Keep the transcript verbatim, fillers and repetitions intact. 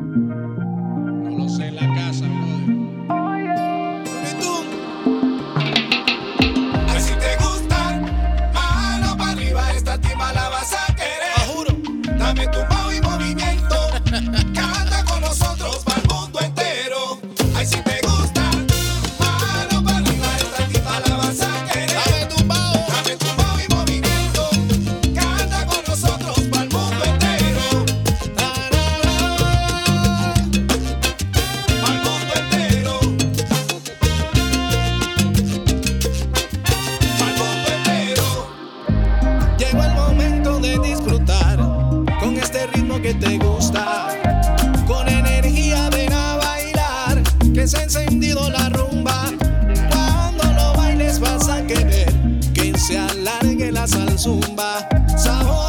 No lo sé en la casa, brother. ¿Y tú? Ay, si te gusta, mano para arriba, esta tipa la vas a querer. Te juro. Dame tu pao y movimiento. Canta con nosotros para el mundo entero. Ay, si te gusta, mano para arriba, esta tipa la vas a querer. Dame tu pao. Dame tu pao y movimiento. Canta con nosotros para el mundo entero. Para el mundo entero. Para el mundo entero. Llegó el momento de disfrutar con este ritmo que te gusta. Con energía ven a bailar, que se ha encendido la rumba. Cuando lo bailes vas a querer que se alargue la salzumba. Sabor